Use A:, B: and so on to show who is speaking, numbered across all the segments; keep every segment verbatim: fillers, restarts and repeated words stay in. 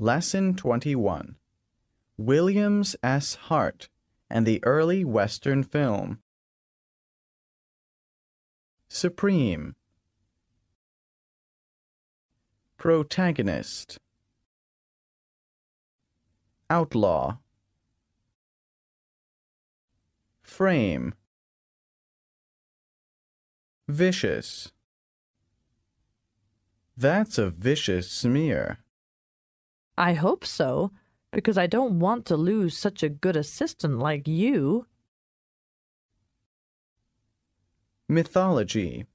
A: Lesson twenty-one. Williams S. Hart and the Early Western Film. Supreme. Protagonist. Outlaw. Frame. Vicious. That's a vicious smear.
B: I hope so, because I don't want to lose such a good assistant like you.
A: Mythology.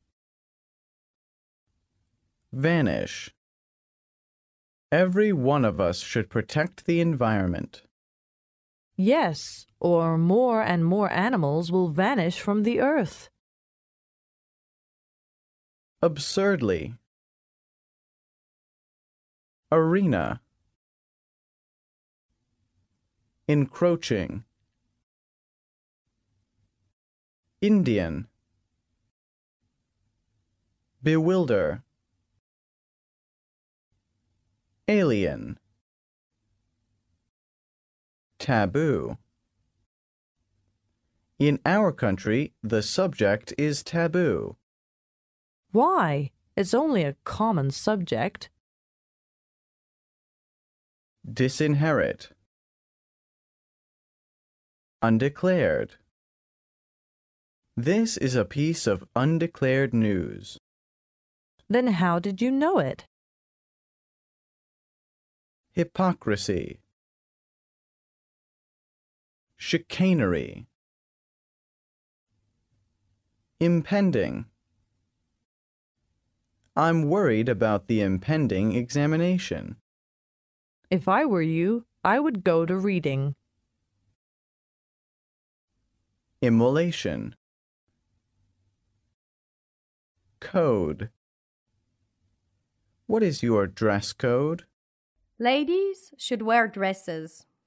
A: Vanish. Every one of us should protect the environment.
B: Yes, or more and more animals will vanish from the earth.
A: Absurdly. Arena. Encroaching. Indian. Bewilder. Alien. Taboo. In our country, the subject is taboo.
B: Why? It's only a common subject.
A: Disinherit. Undeclared. This is a piece of undeclared news.
B: Then how did you know it?
A: Hypocrisy. Chicanery. Impending. I'm worried about the impending examination.
B: If I were you, I would go to reading.
A: Immolation. Code. What is your dress code?
C: Ladies should wear dresses.